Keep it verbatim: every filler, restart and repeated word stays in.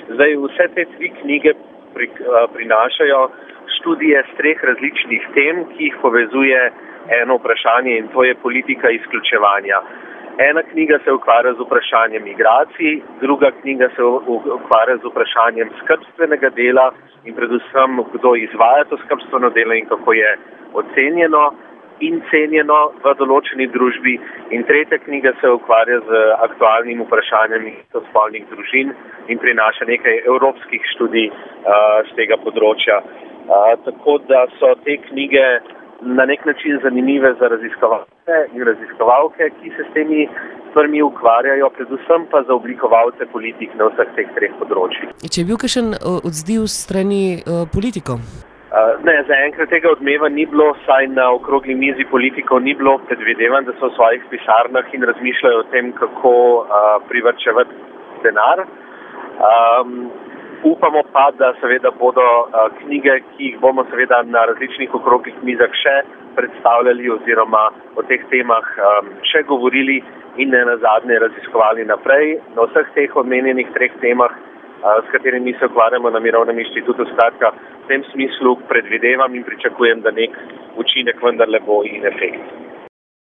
Zdaj, vse te tri knjige pri, prinašajo študije z treh različnih tem, ki jih povezuje eno vprašanje, in to je politika izključevanja. Ena knjiga se ukvarja z vprašanjem migracij, druga knjiga se ukvarja z vprašanjem skrbstvenega dela in predvsem, kdo izvaja to skrbstveno delo in kako je ocenjeno in cenjeno v določeni družbi. In tretja knjiga se ukvarja z aktualnim vprašanjem istospolnih družin in prinaša nekaj evropskih študij uh, z tega področja. Uh, tako da so te knjige na nek način zanimive za raziskovalce in raziskovalke, ki se s temi stvarmi ukvarjajo, predvsem pa za oblikovalce politik na vseh teh treh področjih. Če je bil kakšen odziv strani uh, politikov? Uh, ne, zaenkrat tega odmeva ni bilo, saj na okrogli mizi politikov ni bilo. Predvidevam, da so v svojih pisarnah in razmišljajo o tem, kako uh, privarčevati denar. Um, upamo pa, da seveda bodo uh, knjige, ki jih bomo seveda na različnih okroglih mizah še predstavljali oziroma o teh temah um, še govorili in ne nazadnje raziskovali naprej. Na vseh teh omenjenih treh temah, s katerimi se ukvarjamo na Mirovnem inštitutu. Skratka, v tem smislu predvidevam in pričakujem, da nek učinek vendarle bo in efekt.